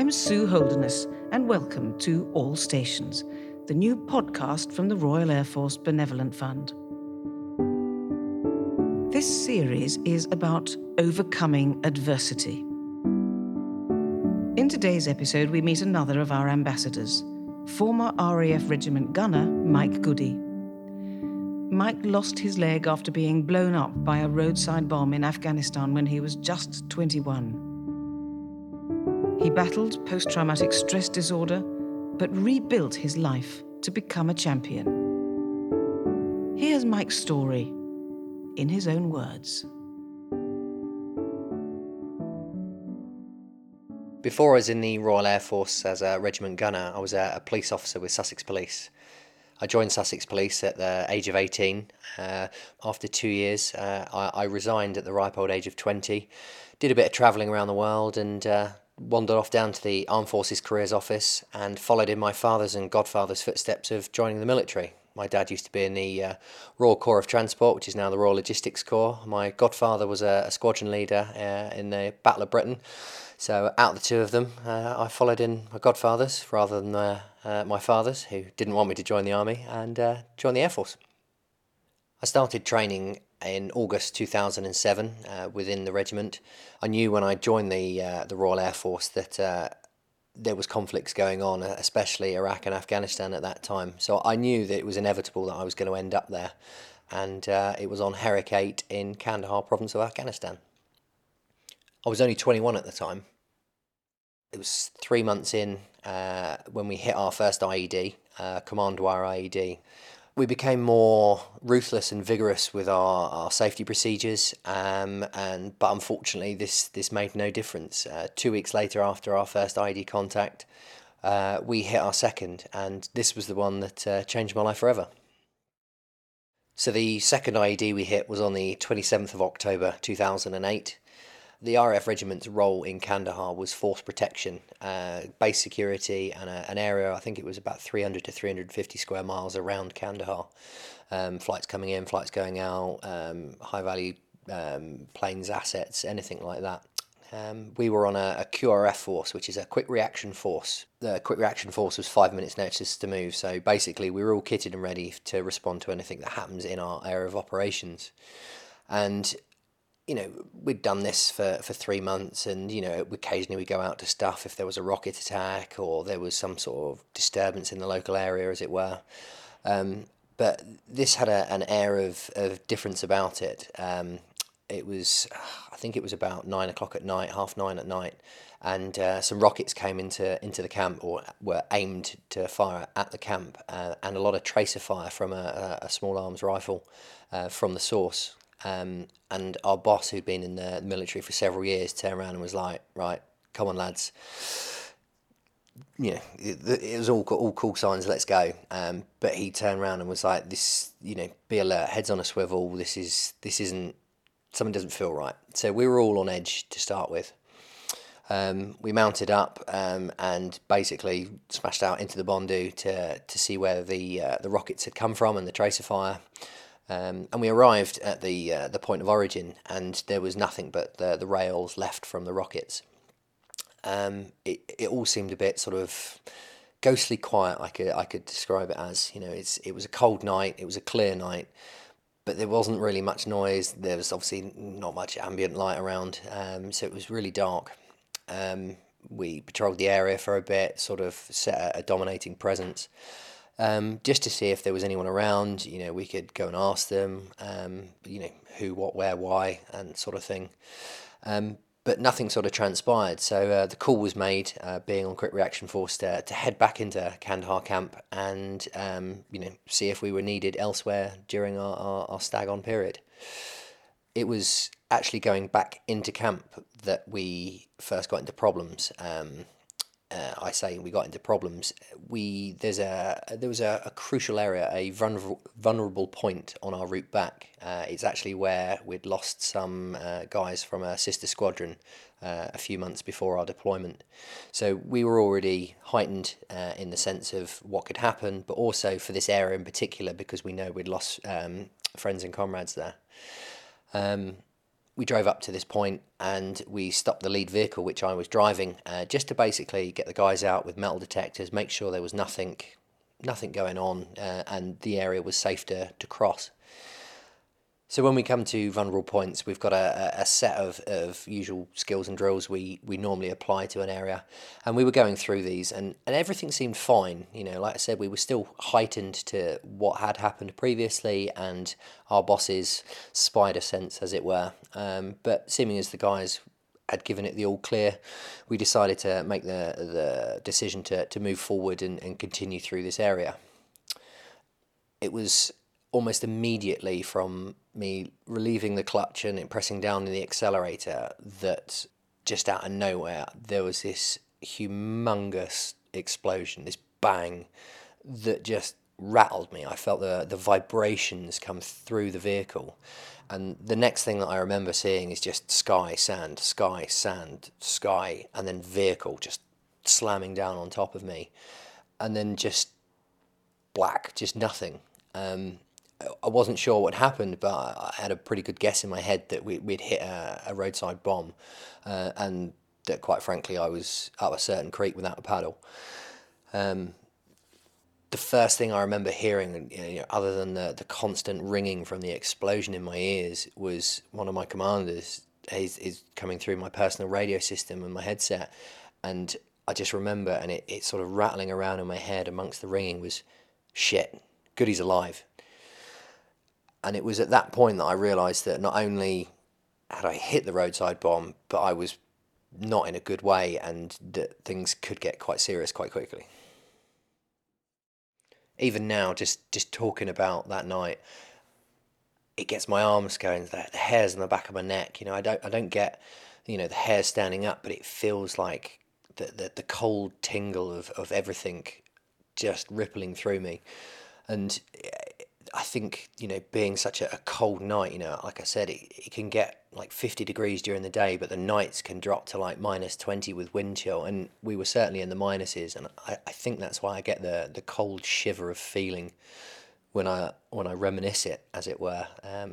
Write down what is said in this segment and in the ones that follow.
I'm Sue Holderness, and welcome to All Stations, the new podcast from the Royal Air Force Benevolent Fund. This series is about overcoming adversity. In today's episode, we meet another of our ambassadors, former RAF Regiment gunner Mike Goody. Mike lost his leg after being blown up by a roadside bomb in Afghanistan when he was just 21. He battled post-traumatic stress disorder, but rebuilt his life to become a champion. Here's Mike's story, in his own words. Before I was in the Royal Air Force as a regiment gunner, I was a police officer with Sussex Police. I joined Sussex Police at the age of 18. After 2 years, I resigned at the ripe old age of 20, did a bit of travelling around the world and wandered off down to the Armed Forces Careers Office and followed in my father's and godfather's footsteps of joining the military. My dad used to be in the Royal Corps of Transport, which is now the Royal Logistics Corps. My godfather was a squadron leader in the Battle of Britain. So out of the two of them, I followed in my godfather's rather than my father's, who didn't want me to join the army, and joined the Air Force. I started training in August 2007 within the regiment. I knew when I joined the Royal Air Force that there was conflicts going on, especially Iraq and Afghanistan at that time. So I knew that it was inevitable that I was going to end up there. And it was on Herrick 8 in Kandahar province of Afghanistan. I was only 21 at the time. It was 3 months in when we hit our first IED, Command Wire IED. We became more ruthless and vigorous with our safety procedures, but unfortunately this made no difference. 2 weeks later, after our first IED contact, we hit our second, and this was the one that changed my life forever. So the second IED we hit was on the 27th of October 2008. The RAF regiment's role in Kandahar was force protection, base security, and an area, I think it was about 300 to 350 square miles around Kandahar. Flights coming in, flights going out, high-value planes, assets, anything like that. We were on a QRF force, which is a quick reaction force. The quick reaction force was 5 minutes notice to move, so basically we were all kitted and ready to respond to anything that happens in our area of operations. And we'd done this for 3 months, and, occasionally we'd go out to stuff if there was a rocket attack or there was some sort of disturbance in the local area, as it were. But this had an air of difference about it. It was, I think it was about 9 o'clock at night, 9:30 at night, and some rockets came into the camp, or were aimed to fire at the camp, and a lot of tracer fire from a small arms rifle from the source. And our boss, who'd been in the military for several years, turned around and was like, "Right, come on, lads. It was all cool signs. Let's go." But he turned around and was like, "This, be alert. Heads on a swivel. This isn't. Something doesn't feel right." So we were all on edge to start with. We mounted up and basically smashed out into the Bondu to see where the rockets had come from and the tracer fire. And we arrived at the point of origin, and there was nothing but the rails left from the rockets. It all seemed a bit sort of ghostly quiet. I could describe it as, it was a cold night, it was a clear night, but there wasn't really much noise. There was obviously not much ambient light around, so it was really dark. We patrolled the area for a bit, sort of set a dominating presence. Just to see if there was anyone around. We could go and ask them, who, what, where, why, and sort of thing. But nothing sort of transpired. So the call was made, being on quick reaction force, to head back into Kandahar camp and see if we were needed elsewhere during our stag-on period. It was actually going back into camp that we first got into problems. I say we got into problems. There was a crucial area, a vulnerable point on our route back. It's actually where we'd lost some guys from a sister squadron a few months before our deployment. So we were already heightened in the sense of what could happen, but also for this area in particular because we know we'd lost friends and comrades there. we drove up to this point and we stopped the lead vehicle, which I was driving, just to basically get the guys out with metal detectors, make sure there was nothing going on, and the area was safe to cross. So when we come to vulnerable points, we've got a set of usual skills and drills we normally apply to an area. And we were going through these, and everything seemed fine. Like I said, we were still heightened to what had happened previously and our boss's spider sense, as it were. But seeming as the guys had given it the all clear, we decided to make the decision to move forward and continue through this area. It was almost immediately from me relieving the clutch and pressing down on the accelerator that just out of nowhere there was this humongous explosion, this bang that just rattled me. I felt the vibrations come through the vehicle, and the next thing that I remember seeing is just sky, sand, and then vehicle just slamming down on top of me, and then just black, just nothing. I wasn't sure what happened, but I had a pretty good guess in my head that we'd hit a roadside bomb, and that, quite frankly, I was up a certain creek without a paddle. The first thing I remember hearing, other than the constant ringing from the explosion in my ears, was one of my commanders is coming through my personal radio system and my headset, and I just remember, and it sort of rattling around in my head amongst the ringing was, "Shit, Goody's alive." And it was at that point that I realised that not only had I hit the roadside bomb, but I was not in a good way, and that things could get quite serious quite quickly. Even now, just talking about that night, it gets my arms going, the hairs on the back of my neck. I don't get, the hair standing up, but it feels like the cold tingle of everything just rippling through me. And I think, being such a cold night, like I said, it can get like 50 degrees during the day, but the nights can drop to like -20 with wind chill. And we were certainly in the minuses. And I think that's why I get the cold shiver of feeling when I reminisce it, as it were.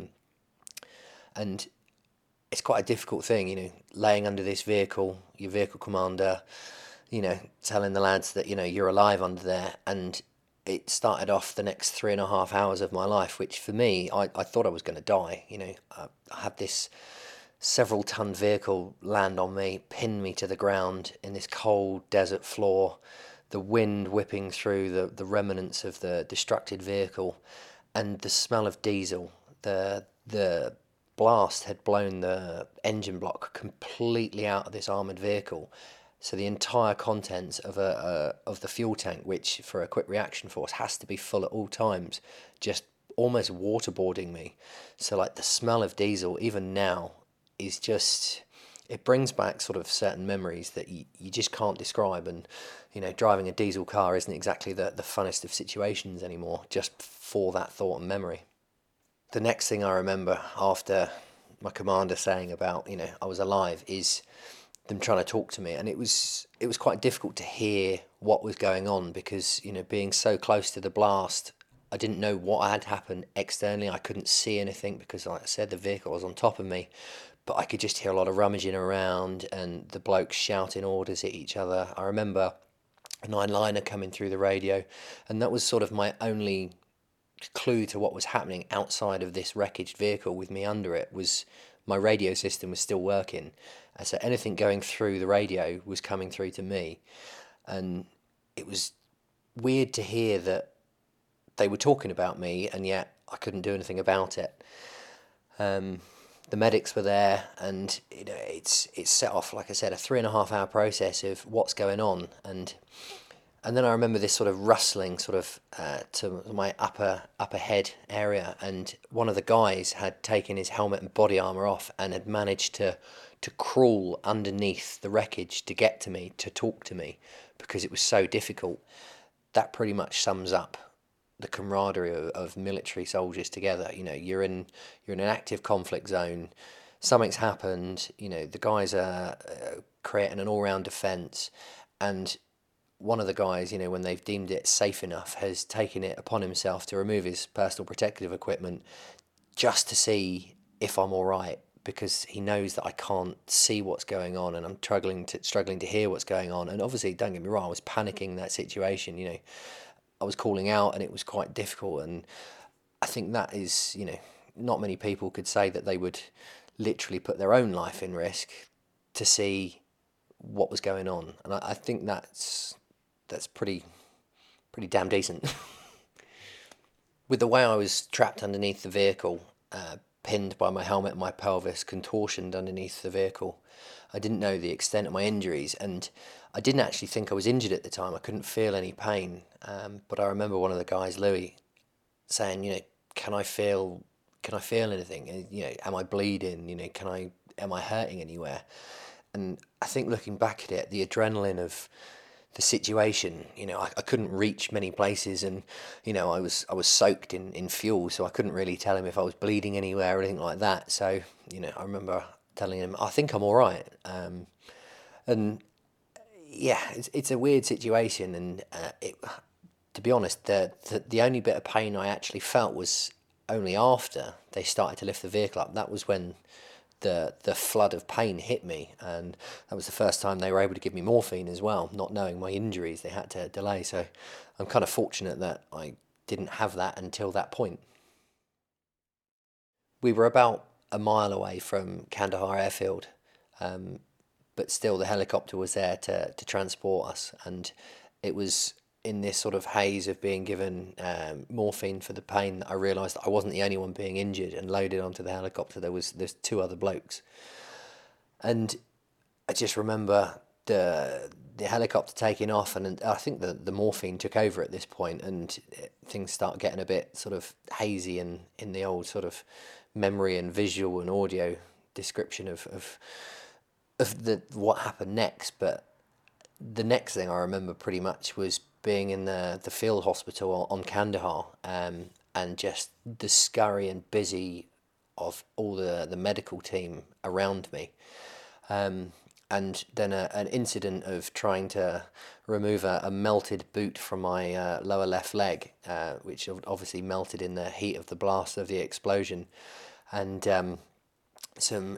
And it's quite a difficult thing, laying under this vehicle, your vehicle commander, telling the lads that, you're alive under there. And it started off the next 3.5 hours of my life, which for me, I thought I was going to die. I had this several ton vehicle land on me, pin me to the ground in this cold desert floor, the wind whipping through the remnants of the destructed vehicle, and the smell of diesel. The blast had blown the engine block completely out of this armoured vehicle. So the entire contents of the fuel tank, which for a quick reaction force has to be full at all times, just almost waterboarding me. So like the smell of diesel, even now, is just, it brings back sort of certain memories that you just can't describe. And driving a diesel car isn't exactly the funnest of situations anymore, just for that thought and memory. The next thing I remember after my commander saying about I was alive is them trying to talk to me, and it was quite difficult to hear what was going on because being so close to the blast, I didn't know what had happened externally. I couldn't see anything because, like I said, the vehicle was on top of me, but I could just hear a lot of rummaging around and the blokes shouting orders at each other. I remember a 9-liner coming through the radio, and that was sort of my only clue to what was happening outside of this wreckaged vehicle with me under it. Was my radio system was still working, and so anything going through the radio was coming through to me. And it was weird to hear that they were talking about me, and yet I couldn't do anything about it. The medics were there, and it's set off, like I said, a 3.5 hour process of what's going on. And then I remember this sort of rustling sort of to my upper head area, and one of the guys had taken his helmet and body armour off and had managed to crawl underneath the wreckage to get to me, to talk to me, because it was so difficult. That pretty much sums up the camaraderie of military soldiers together. You're in an active conflict zone, something's happened, the guys are creating an all-round defence, and one of the guys, when they've deemed it safe enough, has taken it upon himself to remove his personal protective equipment just to see if I'm all right, because he knows that I can't see what's going on, and I'm struggling to hear what's going on. And obviously, don't get me wrong, I was panicking in that situation. I was calling out, and it was quite difficult. And I think that is, not many people could say that they would literally put their own life in risk to see what was going on. And I think that's pretty damn decent. With the way I was trapped underneath the vehicle, pinned by my helmet and my pelvis, contortioned underneath the vehicle, I didn't know the extent of my injuries, and I didn't actually think I was injured at the time. I couldn't feel any pain, but I remember one of the guys, Louis, saying, can I feel anything? And, am I bleeding? Am I hurting anywhere? And I think looking back at it, the adrenaline of the situation, I couldn't reach many places, and I was soaked in fuel, so I couldn't really tell him if I was bleeding anywhere or anything like that. So I remember telling him, I think I'm all right. And yeah, it's a weird situation, and to be honest, the only bit of pain I actually felt was only after they started to lift the vehicle up. That was when the flood of pain hit me, and that was the first time they were able to give me morphine as well, not knowing my injuries. They had to delay, so I'm kind of fortunate that I didn't have that until that point. We were about a mile away from Kandahar airfield, but still the helicopter was there to transport us, and it was in this sort of haze of being given morphine for the pain that I realised that I wasn't the only one being injured and loaded onto the helicopter. There's two other blokes, and I just remember the helicopter taking off, and I think the morphine took over at this point, and things start getting a bit sort of hazy and in the old sort of memory and visual and audio description of what happened next. But the next thing I remember pretty much was being in the field hospital on Kandahar, and just the scurry and busy of all the medical team around me, and then an incident of trying to remove a melted boot from my lower left leg, which obviously melted in the heat of the blast of the explosion, and some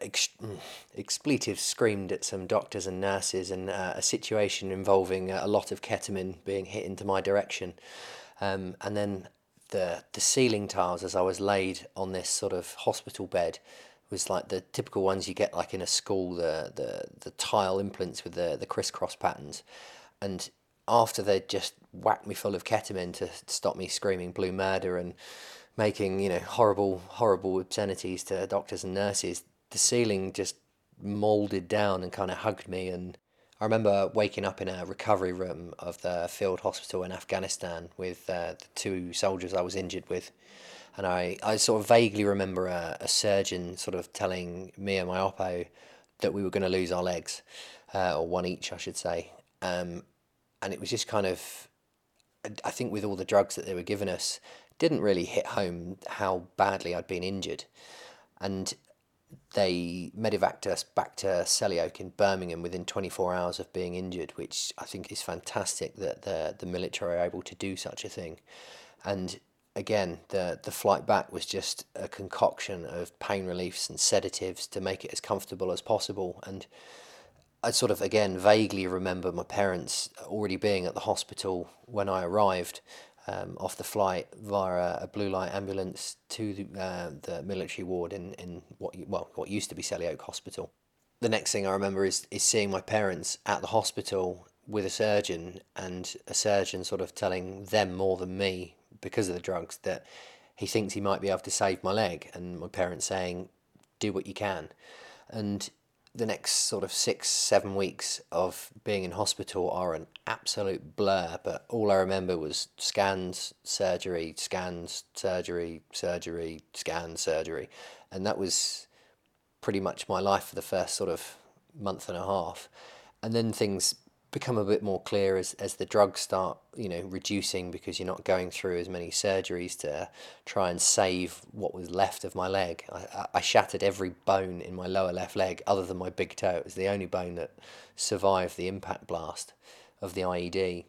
expletives screamed at some doctors and nurses, and a situation involving a lot of ketamine being hit into my direction, and then the ceiling tiles as I was laid on this sort of hospital bed was like the typical ones you get like in a school, the tile implements with the crisscross patterns, and after they'd just whacked me full of ketamine to stop me screaming blue murder and making horrible obscenities to doctors and nurses, the ceiling just moulded down and kind of hugged me. And I remember waking up in a recovery room of the field hospital in Afghanistan with the two soldiers I was injured with, and I sort of vaguely remember a surgeon sort of telling me and my oppo that we were going to lose our legs, or one each I should say, and it was just kind of, I think with all the drugs that they were giving us, didn't really hit home how badly I'd been injured. And they medevaced us back to Selly in Birmingham within 24 hours of being injured, which I think is fantastic that the military are able to do such a thing. And again, the flight back was just a concoction of pain reliefs and sedatives to make it as comfortable as possible. And I sort of, again, vaguely remember my parents already being at the hospital when I arrived, off the flight via a blue light ambulance to the military ward in what used to be Selly Oak Hospital. The next thing I remember is seeing my parents at the hospital with a surgeon, and a surgeon sort of telling them more than me, because of the drugs, that he thinks he might be able to save my leg, and my parents saying, do what you can. And the next sort of 6-7 weeks of being in hospital are an absolute blur, but all I remember was scans, surgery, scans, surgery, surgery, scans, surgery, and that was pretty much my life for the first sort of month and a half. And then things become a bit more clear as the drugs start reducing, because you're not going through as many surgeries to try and save what was left of my leg. I shattered every bone in my lower left leg other than my big toe. It was the only bone that survived the impact blast of the IED.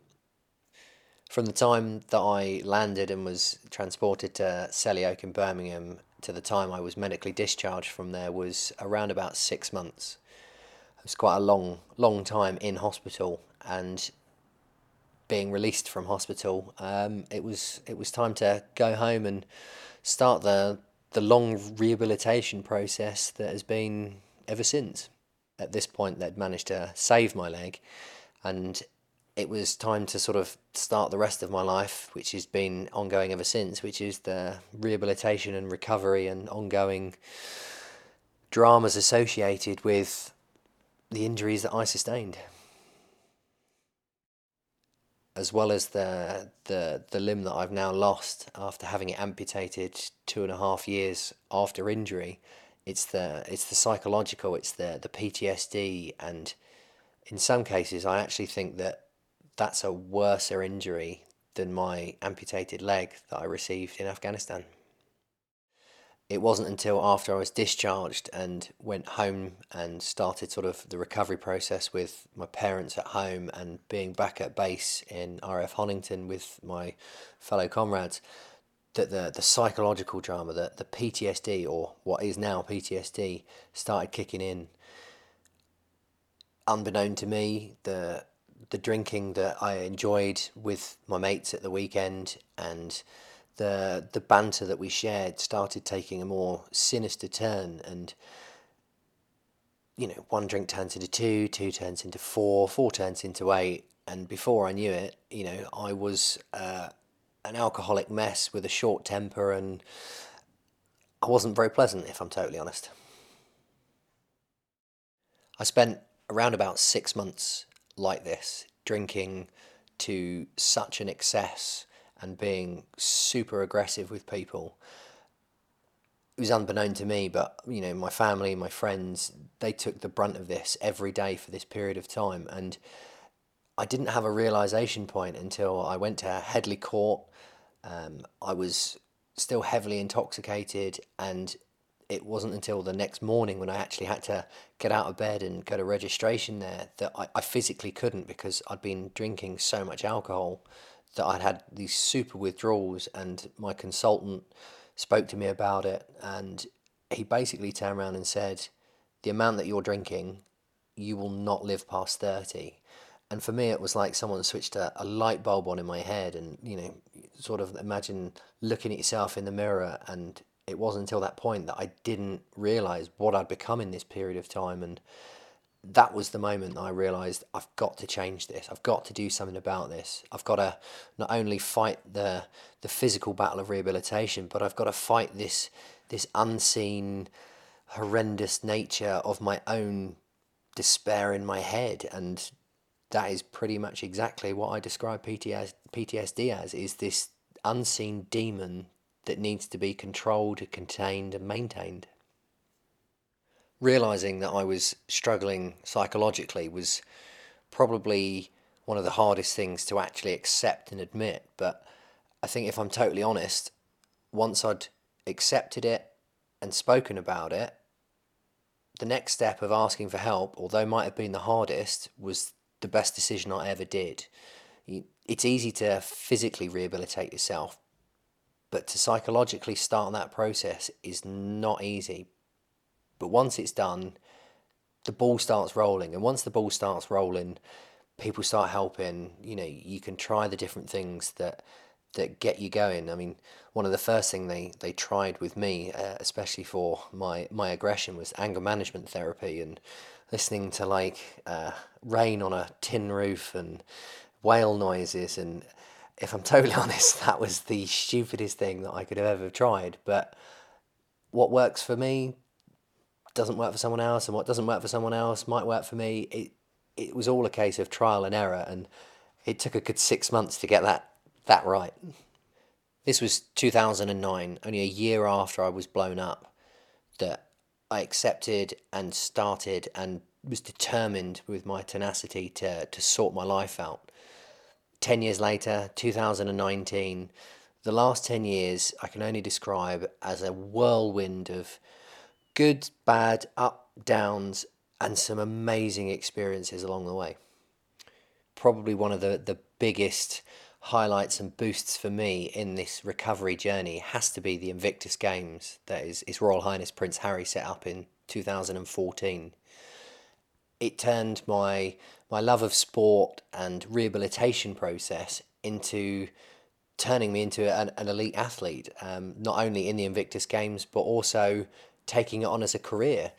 From the time that I landed and was transported to Selly Oak in Birmingham to the time I was medically discharged from there was around about 6 months. It was quite a long time in hospital, and being released from hospital, it was time to go home and start the long rehabilitation process that has been ever since. At this point, they'd managed to save my leg, and it was time to sort of start the rest of my life, which has been ongoing ever since, which is the rehabilitation and recovery and ongoing dramas associated with the injuries that I sustained, as well as the limb that I've now lost after having it amputated 2.5 years after injury. It's the psychological, it's the PTSD, and in some cases I actually think that that's a worser injury than my amputated leg that I received in Afghanistan. It wasn't until after I was discharged and went home and started sort of the recovery process with my parents at home and being back at base in RAF Honington with my fellow comrades that the psychological drama, the PTSD, or what is now PTSD, started kicking in. Unbeknown to me, the drinking that I enjoyed with my mates at the weekend and the banter that we shared started taking a more sinister turn, and one drink turns into two, two turns into four, four turns into eight, and before I knew it, I was an alcoholic mess with a short temper, and I wasn't very pleasant, if I'm totally honest. I spent around about 6 months like this, drinking to such an excess and being super aggressive with people. It was unbeknown to me, but my family, my friends, they took the brunt of this every day for this period of time, and I didn't have a realization point until I went to Headley Court. I was still heavily intoxicated, and it wasn't until the next morning when I actually had to get out of bed and go to registration there that I physically couldn't, because I'd been drinking so much alcohol that I'd had these super withdrawals, and my consultant spoke to me about it, and he basically turned around and said, the amount that you're drinking, you will not live past 30. And for me, it was like someone switched a light bulb on in my head, and sort of imagine looking at yourself in the mirror, and it wasn't until that point that I didn't realise what I'd become in this period of time, and that was the moment that I realised I've got to change this. I've got to do something about this. I've got to not only fight the physical battle of rehabilitation, but I've got to fight this unseen, horrendous nature of my own despair in my head. And that is pretty much exactly what I describe PTSD as, is this unseen demon that needs to be controlled, contained, and maintained. Realising that I was struggling psychologically was probably one of the hardest things to actually accept and admit, but I think if I'm totally honest, once I'd accepted it and spoken about it, the next step of asking for help, although might have been the hardest, was the best decision I ever did. It's easy to physically rehabilitate yourself, but to psychologically start that process is not easy. But once it's done, the ball starts rolling. And once the ball starts rolling, people start helping. You can try the different things that get you going. I mean, one of the first thing they tried with me, especially for my aggression, was anger management therapy, and listening to rain on a tin roof and whale noises. And if I'm totally honest, that was the stupidest thing that I could have ever tried. But what works for me doesn't work for someone else, and what doesn't work for someone else might work for me. It was all a case of trial and error, and it took a good 6 months to get that right. This was 2009, only a year after I was blown up, that I accepted and started and was determined with my tenacity to sort my life out. 10 years later, 2019, the last 10 years I can only describe as a whirlwind of good, bad, up, downs, and some amazing experiences along the way. Probably one of the biggest highlights and boosts for me in this recovery journey has to be the Invictus Games that His Royal Highness Prince Harry set up in 2014. It turned my love of sport and rehabilitation process into turning me into an elite athlete, not only in the Invictus Games, but also taking it on as a career.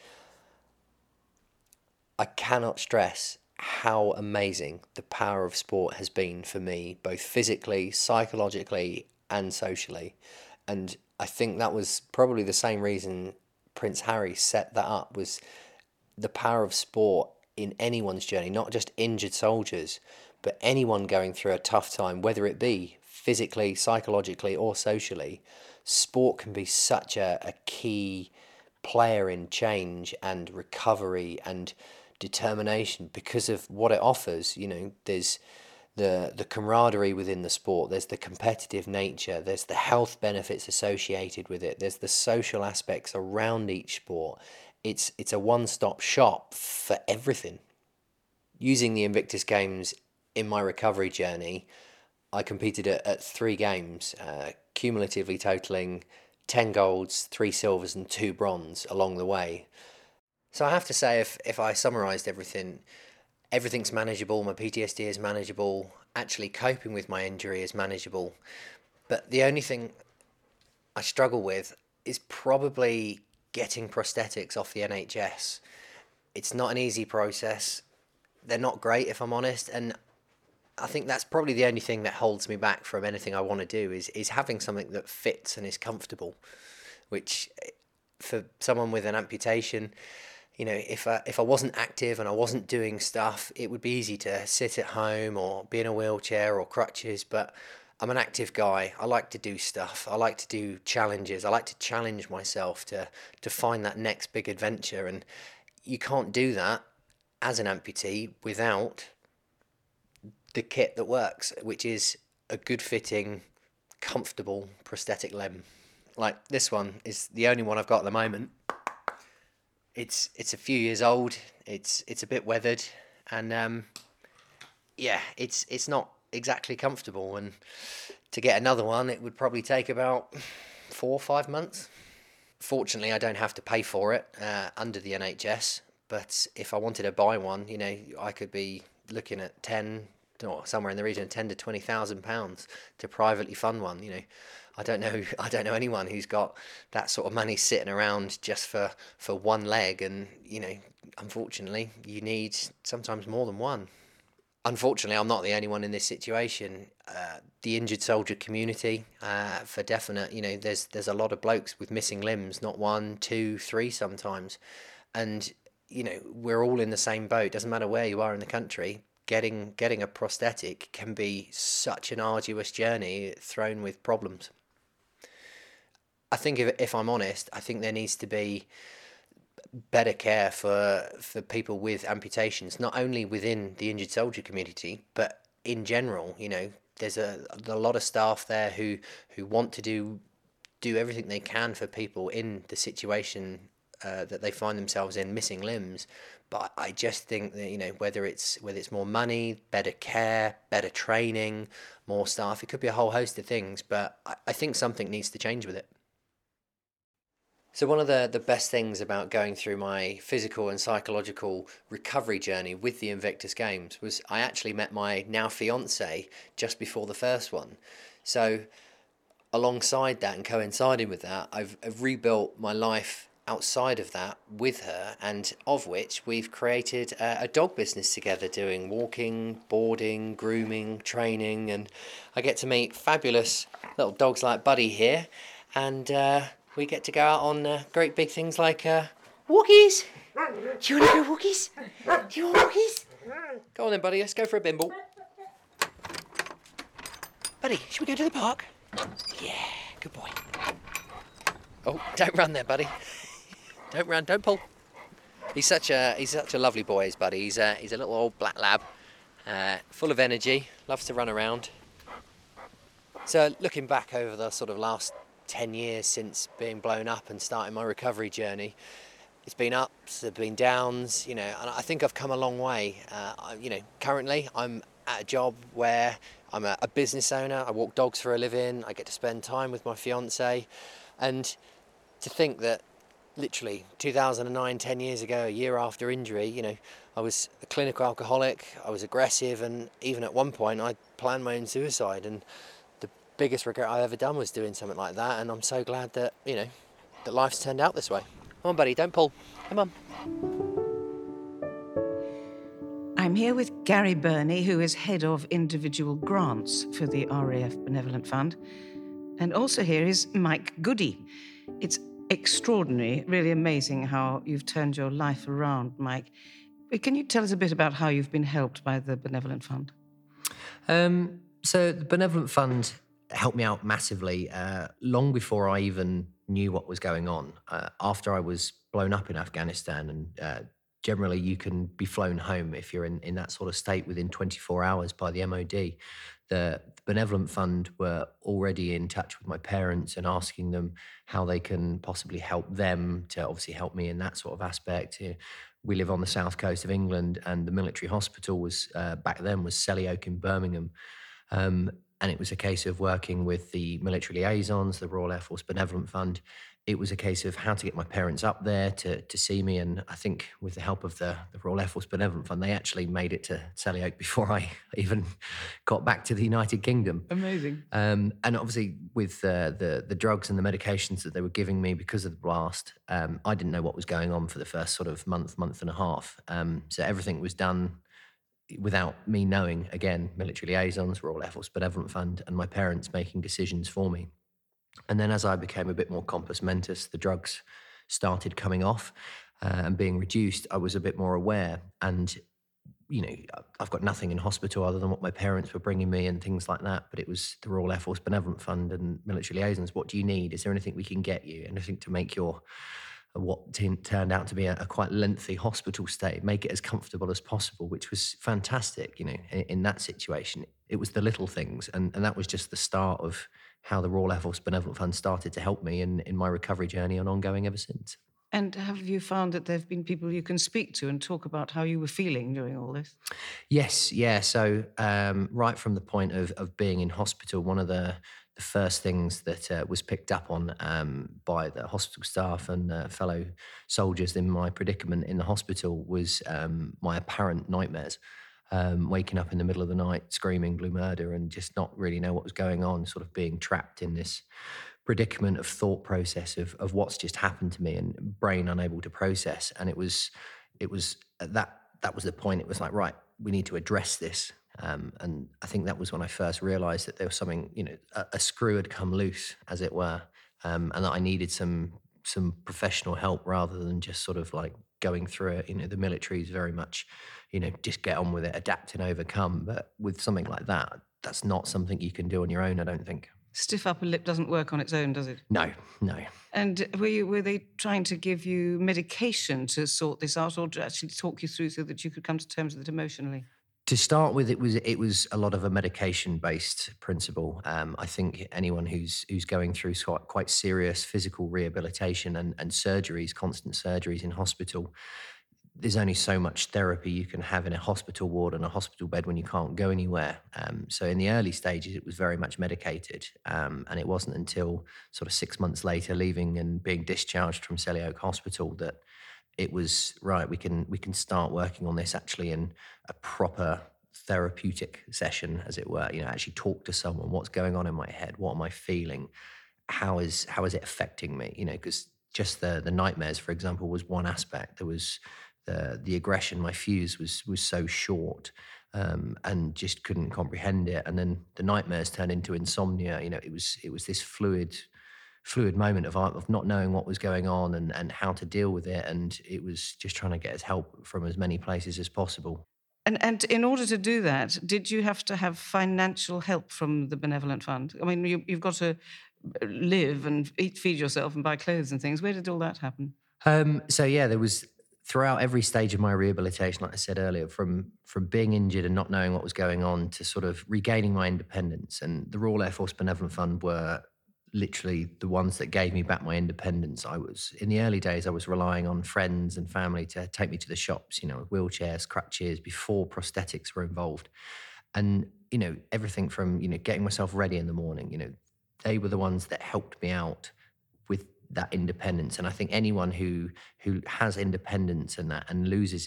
I cannot stress how amazing the power of sport has been for me, both physically, psychologically, and socially. And I think that was probably the same reason Prince Harry set that up, was the power of sport in anyone's journey, not just injured soldiers, but anyone going through a tough time, whether it be physically, psychologically, or socially. Sport can be such a key player in change and recovery and determination because of what it offers. There's the camaraderie within the sport, there's the competitive nature, there's the health benefits associated with it, there's the social aspects around each sport. It's a one-stop shop for everything. Using the Invictus Games in my recovery journey, I competed at 3 games, cumulatively totaling 10 golds, 3 silvers and 2 bronze along the way. So I have to say, if I summarised everything's manageable, my PTSD is manageable, actually coping with my injury is manageable. But the only thing I struggle with is probably getting prosthetics off the NHS. It's not an easy process. They're not great, if I'm honest, and I think that's probably the only thing that holds me back from anything I want to do is having something that fits and is comfortable, which for someone with an amputation, if I wasn't active and I wasn't doing stuff, it would be easy to sit at home or be in a wheelchair or crutches, but I'm an active guy. I like to do stuff. I like to do challenges. I like to challenge myself to find that next big adventure, and you can't do that as an amputee without the kit that works, which is a good fitting, comfortable prosthetic limb. Like this one is the only one I've got at the moment. It's a few years old. It's a bit weathered, and it's not exactly comfortable. And to get another one, it would probably take about 4 or 5 months. Fortunately, I don't have to pay for it under the NHS. But if I wanted to buy one, I could be looking at 10 or somewhere in the region of 10 to 20,000 pounds to privately fund one. I don't know anyone who's got that sort of money sitting around just for one leg, and unfortunately you need sometimes more than one. Unfortunately, I'm not the only one in this situation. The injured soldier community, for definite, there's a lot of blokes with missing limbs, not 1, 2, 3 sometimes, and we're all in the same boat. Doesn't matter where you are in the country. Getting a prosthetic can be such an arduous journey, thrown with problems. I think if I'm honest, I think there needs to be better care for people with amputations, not only within the injured soldier community, but in general. There's a lot of staff there who want to do everything they can for people in the situation that they find themselves in, missing limbs. But I just think that whether it's more money, better care, better training, more staff, it could be a whole host of things. But I think something needs to change with it. So one of the best things about going through my physical and psychological recovery journey with the Invictus Games was I actually met my now fiance just before the first one. So alongside that and coinciding with that, I've rebuilt my life outside of that with her, and of which we've created a dog business together, doing walking, boarding, grooming, training, and I get to meet fabulous little dogs like Buddy here, and we get to go out on great big things like walkies. Do you want to go walkies? Do you want walkies? Go on then, Buddy, let's go for a bimble. Buddy, should we go to the park? Yeah, good boy. Oh, don't run there, Buddy. Don't run, don't pull. He's such a lovely boy, is Buddy. He's a little old black lab, full of energy, loves to run around. So looking back over the sort of last 10 years since being blown up and starting my recovery journey, it's been ups, there've been downs, and I think I've come a long way. Currently I'm at a job where I'm a business owner, I walk dogs for a living, I get to spend time with my fiance, and to think that literally 2009, 10 years ago, a year after injury, I was a clinical alcoholic, I was aggressive, and even at one point I planned my own suicide, and the biggest regret I've ever done was doing something like that, and I'm so glad that, that life's turned out this way. Come on, buddy, don't pull. Come on. I'm here with Gary Burney, who is head of individual grants for the RAF Benevolent Fund. And also here is Mike Goody. It's extraordinary, really amazing how you've turned your life around, Mike. Can you tell us a bit about how you've been helped by the Benevolent Fund? So the Benevolent Fund helped me out massively long before I even knew what was going on. After I was blown up in Afghanistan, and generally you can be flown home if you're in that sort of state within 24 hours by the MOD. The Benevolent Fund were already in touch with my parents and asking them how they can possibly help them to obviously help me in that sort of aspect. We live on the south coast of England, and the military hospital was back then was Selly Oak in Birmingham. And it was a case of working with the military liaisons, the Royal Air Force Benevolent Fund. It was a case of how to get my parents up there to see me. And I think with the help of the Royal Air Force Benevolent Fund, they actually made it to Selly Oak before I even got back to the United Kingdom. Amazing. And obviously with the drugs and the medications that they were giving me because of the blast, I didn't know what was going on for the first sort of month and a half. So everything was done without me knowing, again, military liaisons, Royal Air Force Benevolent Fund, and my parents making decisions for me. And then as I became a bit more compos mentis, the drugs started coming off and being reduced, I was a bit more aware. And, I've got nothing in hospital other than what my parents were bringing me and things like that. But it was the Royal Air Force Benevolent Fund and military liaisons. What do you need? Is there anything we can get you? Anything to make your what turned out to be a quite lengthy hospital stay, make it as comfortable as possible, which was fantastic, in that situation. It was the little things, and that was just the start of how the Royal Air Force Benevolent Fund started to help me in my recovery journey and ongoing ever since. And have you found that there have been people you can speak to and talk about how you were feeling during all this? Yes, yeah. So right from the point of being in hospital, one of the first things that was picked up on by the hospital staff and fellow soldiers in my predicament in the hospital was my apparent nightmares. Waking up in the middle of the night, screaming blue murder, and just not really know what was going on, sort of being trapped in this predicament of thought process of what's just happened to me and brain unable to process. And it was that was the point. It was like, right, we need to address this. And I think that was when I first realized that there was something, a screw had come loose, as it were, and that I needed some professional help rather than just sort of like going through it. The military is very much, just get on with it, adapt and overcome. But with something like that, that's not something you can do on your own, I don't think. Stiff upper lip doesn't work on its own, does it? No. And were they trying to give you medication to sort this out, or to actually talk you through so that you could come to terms with it emotionally? To start with, it was a lot of a medication-based principle. I think anyone who's going through quite serious physical rehabilitation and surgeries, constant surgeries in hospital, there's only so much therapy you can have in a hospital ward and a hospital bed when you can't go anywhere. So in the early stages, it was very much medicated. And it wasn't until sort of 6 months later, leaving and being discharged from Selly Oak Hospital, that it was, right, we can start working on this actually in a proper therapeutic session, as it were. Actually talk to someone. What's going on in my head? What am I feeling? How is it affecting me? Because just the nightmares, for example, was one aspect. There was the aggression. My fuse was so short, and just couldn't comprehend it. And then the nightmares turned into insomnia. It was this fluid moment of not knowing what was going on and how to deal with it. And it was just trying to get us help from as many places as possible. And in order to do that, did you have to have financial help from the Benevolent Fund? I mean, you've got to live and feed yourself and buy clothes and things. Where did all that happen? So yeah, there was, throughout every stage of my rehabilitation, like I said earlier, from being injured and not knowing what was going on to sort of regaining my independence. And the Royal Air Force Benevolent Fund were literally the ones that gave me back my independence. In the early days, I was relying on friends and family to take me to the shops, with wheelchairs, crutches, before prosthetics were involved. And, everything from, getting myself ready in the morning, they were the ones that helped me out with that independence. And I think anyone who has independence and loses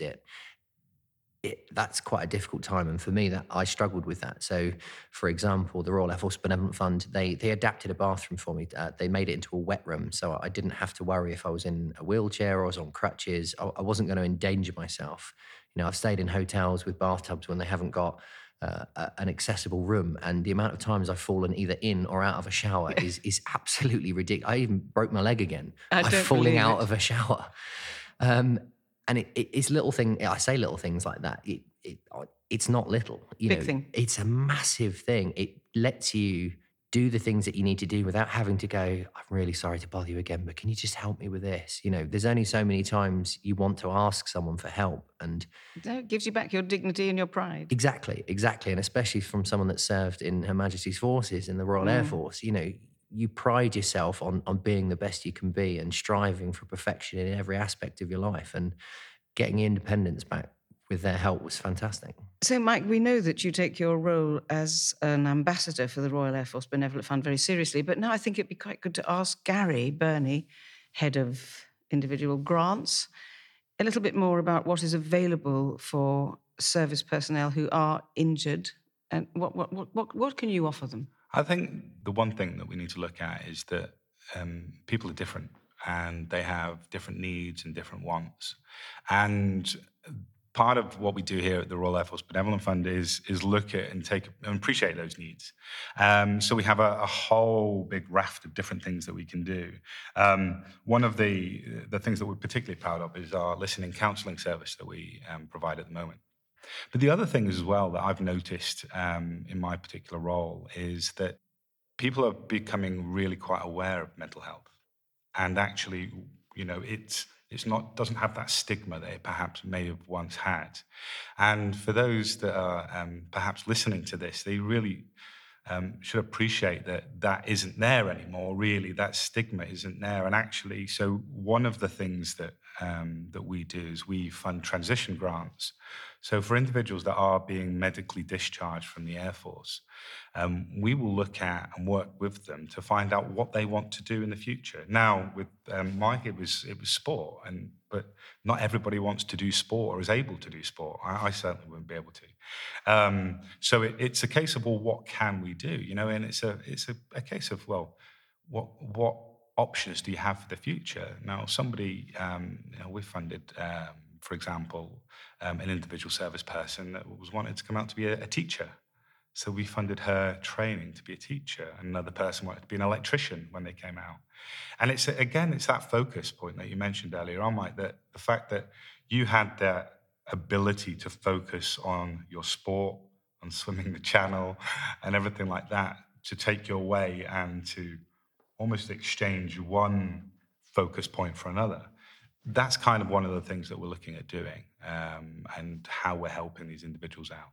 that's quite a difficult time. And for me, that I struggled with that. So, for example, the Royal Air Force Benevolent Fund, they adapted a bathroom for me. They made it into a wet room, so I didn't have to worry if I was in a wheelchair or I was on crutches. I wasn't going to endanger myself. I've stayed in hotels with bathtubs when they haven't got an accessible room, and the amount of times I've fallen either in or out of a shower is absolutely ridiculous. I even broke my leg again by falling out of a shower. And it's little thing. I say little things like that. It's not little. Big thing. It's a massive thing. It lets you do the things that you need to do without having to go, I'm really sorry to bother you again, but can you just help me with this? There's only so many times you want to ask someone for help. And it gives you back your dignity and your pride. Exactly. And especially from someone that served in Her Majesty's Forces, in the Royal Air Force, you pride yourself on being the best you can be and striving for perfection in every aspect of your life. And getting your independence back with their help was fantastic. So, Mike, we know that you take your role as an ambassador for the Royal Air Force Benevolent Fund very seriously, but now I think it'd be quite good to ask Gary Burney, head of individual grants, a little bit more about what is available for service personnel who are injured, and what can you offer them? I think the one thing that we need to look at is that people are different and they have different needs and different wants. And part of what we do here at the Royal Air Force Benevolent Fund is look at and take and appreciate those needs. So we have a whole big raft of different things that we can do. One of the things that we're particularly proud of is our listening counselling service that we provide at the moment. But the other thing as well that I've noticed in my particular role is that people are becoming really quite aware of mental health. And actually, doesn't have that stigma that it perhaps may have once had. And for those that are perhaps listening to this, they really should appreciate that isn't there anymore. Really, that stigma isn't there. And actually, so one of the things that we do is we fund transition grants. So for individuals that are being medically discharged from the Air Force, we will look at and work with them to find out what they want to do in the future. Now, with Mike, it was sport, but not everybody wants to do sport or is able to do sport. I certainly wouldn't be able to. So it's a case of, well, what can we do? And it's a case of, well, what options do you have for the future? Now, somebody, we funded, for example, an individual service person that was wanted to come out to be a teacher. So we funded her training to be a teacher. Another person wanted to be an electrician when they came out. And it's that focus point that you mentioned earlier on, Mike, that the fact that you had that ability to focus on your sport, on swimming the channel and everything like that, to take your way and to almost exchange one focus point for another. That's kind of one of the things that we're looking at doing, and how we're helping these individuals out,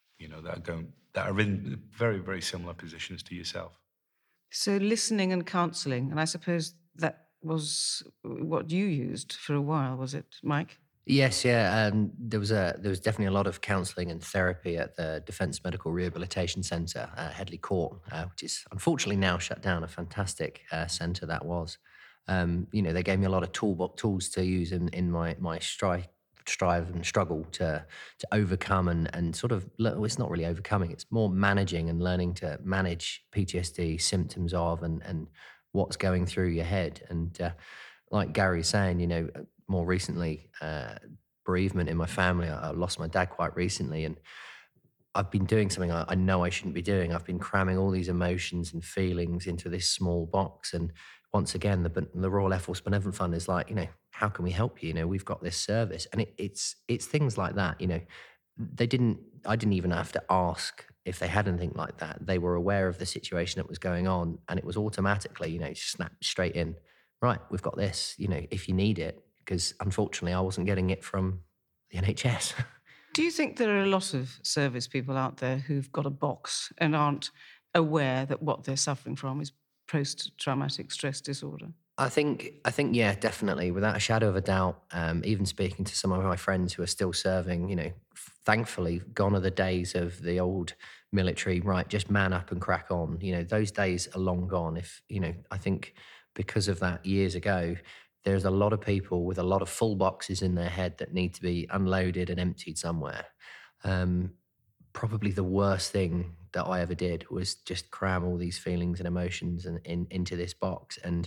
that are in very, very similar positions to yourself. So listening and counselling, and I suppose that was what you used for a while, was it, Mike? Yes, yeah. There was definitely a lot of counselling and therapy at the Defence Medical Rehabilitation Centre, Headley Court, which is unfortunately now shut down. A fantastic centre that was. They gave me a lot of tools to use in my strive and struggle to overcome and sort of, it's not really overcoming, it's more managing and learning to manage PTSD, symptoms of, and what's going through your head. And like Gary's saying, more recently, bereavement in my family. I lost my dad quite recently, and I've been doing something I know I shouldn't be doing. I've been cramming all these emotions and feelings into this small box. And once again, the Royal Air Force Benevolent Fund is like, how can we help you? We've got this service. And it's things like that, I didn't even have to ask if they had anything like that. They were aware of the situation that was going on, and it was automatically, snapped straight in. Right, we've got this, if you need it, because unfortunately I wasn't getting it from the NHS. Do you think there are a lot of service people out there who've got a box and aren't aware that what they're suffering from is post-traumatic stress disorder? I think, yeah, definitely, without a shadow of a doubt. Even speaking to some of my friends who are still serving, thankfully, gone are the days of the old military. Right, just man up and crack on. Those days are long gone. I think because of that years ago, there's a lot of people with a lot of full boxes in their head that need to be unloaded and emptied somewhere. Probably the worst thing that I ever did was just cram all these feelings and emotions into this box. And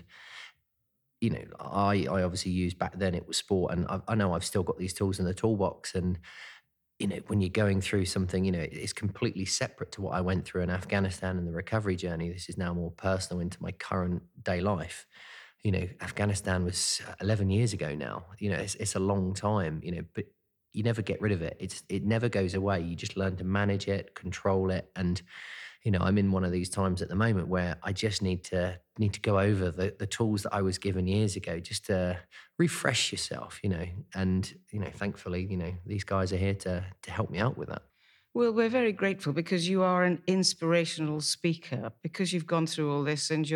I obviously used, back then it was sport, and I know I've still got these tools in the toolbox. And when you're going through something, it's completely separate to what I went through in Afghanistan and the recovery journey. This is now more personal into my current day life. Afghanistan was 11 years ago now. It's a long time. But you never get rid of it. It never goes away. You just learn to manage it, control it. And I'm in one of these times at the moment where I just need to go over the tools that I was given years ago, just to refresh yourself, and thankfully, these guys are here to help me out with that. Well, we're very grateful because you are an inspirational speaker, because you've gone through all this, and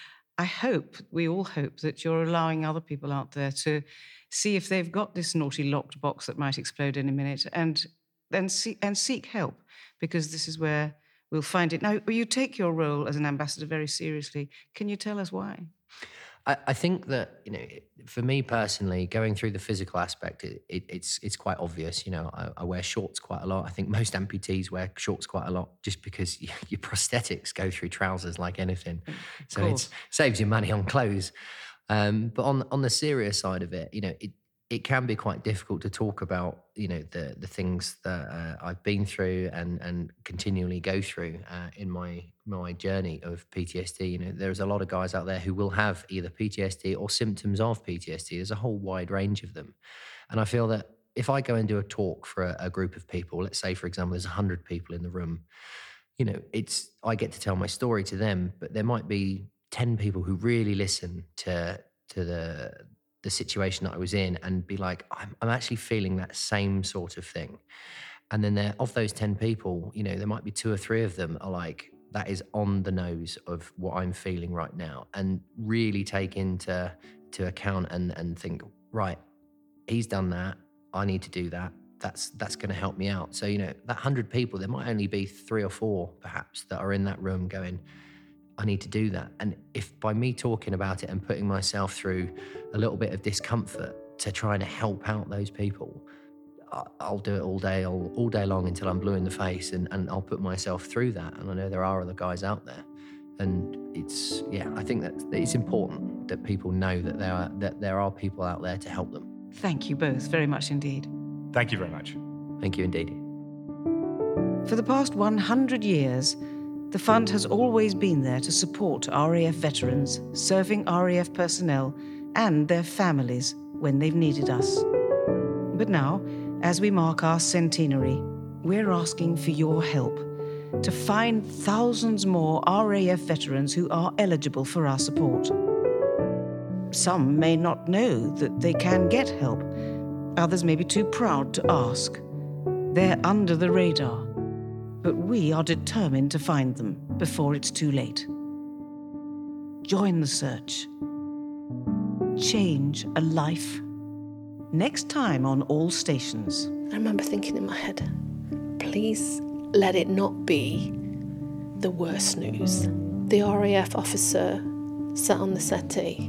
we all hope that you're allowing other people out there to see if they've got this naughty locked box that might explode any minute, and then seek help, because this is where we'll find it. Now, you take your role as an ambassador very seriously. Can you tell us why? I think that, for me personally, going through the physical aspect, it's quite obvious. I wear shorts quite a lot. I think most amputees wear shorts quite a lot, just because your prosthetics go through trousers like anything. So it saves you money on clothes. But on the serious side of it, it can be quite difficult to talk about, the things that I've been through and continually go through in my journey of PTSD. There's a lot of guys out there who will have either PTSD or symptoms of PTSD. There's a whole wide range of them. And I feel that if I go and do a talk for a group of people, let's say, for example, there's 100 people in the room, I get to tell my story to them, but there might be 10 people who really listen to the situation that I was in and be like, I'm actually feeling that same sort of thing. And then of those 10 people, there might be 2 or 3 of them are like, that is on the nose of what I'm feeling right now, and really take into account and think, right, he's done that, I need to do that. That's going to help me out. So, that 100 people, there might only be 3 or 4 perhaps that are in that room going, I need to do that. And if by me talking about it and putting myself through a little bit of discomfort to try and help out those people, I'll do it all day long until I'm blue in the face, and I'll put myself through that. And I know there are other guys out there. And I think that it's important that people know that there are people out there to help them. Thank you both very much indeed. Thank you very much. Thank you indeed. For the past 100 years, the Fund has always been there to support RAF veterans, serving RAF personnel, and their families when they've needed us. But now, as we mark our centenary, we're asking for your help to find thousands more RAF veterans who are eligible for our support. Some may not know that they can get help. Others may be too proud to ask. They're under the radar. But we are determined to find them before it's too late. Join the search. Change a life. Next time on All Stations. I remember thinking in my head, please let it not be the worst news. The RAF officer sat on the settee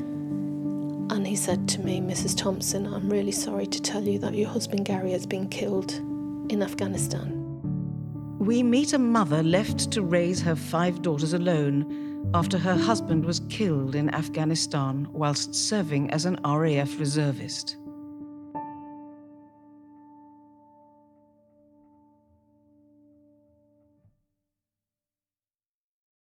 and he said to me, Mrs. Thompson, I'm really sorry to tell you that your husband Gary has been killed in Afghanistan. We meet a mother left to raise her 5 daughters alone after her husband was killed in Afghanistan whilst serving as an RAF reservist.